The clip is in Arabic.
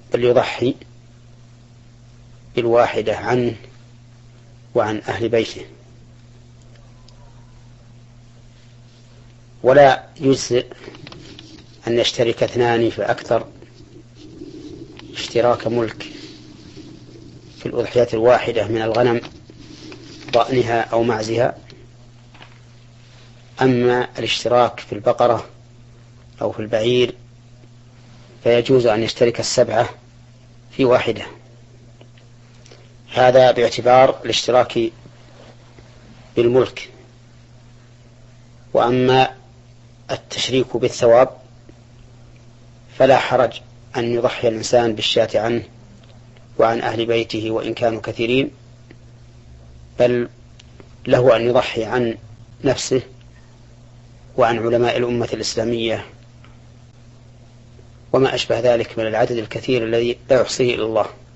بل يضحي بالواحدة عنه وعن أهل بيته. ولا يجزئ أن يشترك اثنان فأكثر اشتراك ملك في الأضحية الواحدة من الغنم ضأنها أو معزها. أما الاشتراك في البقرة أو في البعير فيجوز أن يشترك السبعة في واحدة، هذا باعتبار الاشتراك بالملك. وأما التشريك بالثواب فلا حرج أن يضحي الإنسان بالشاة عنه وعن أهل بيته وإن كانوا كثيرين، بل له أن يضحي عن نفسه وعن علماء الأمة الإسلامية وما أشبه ذلك من العدد الكثير الذي لا يحصيه إلا الله.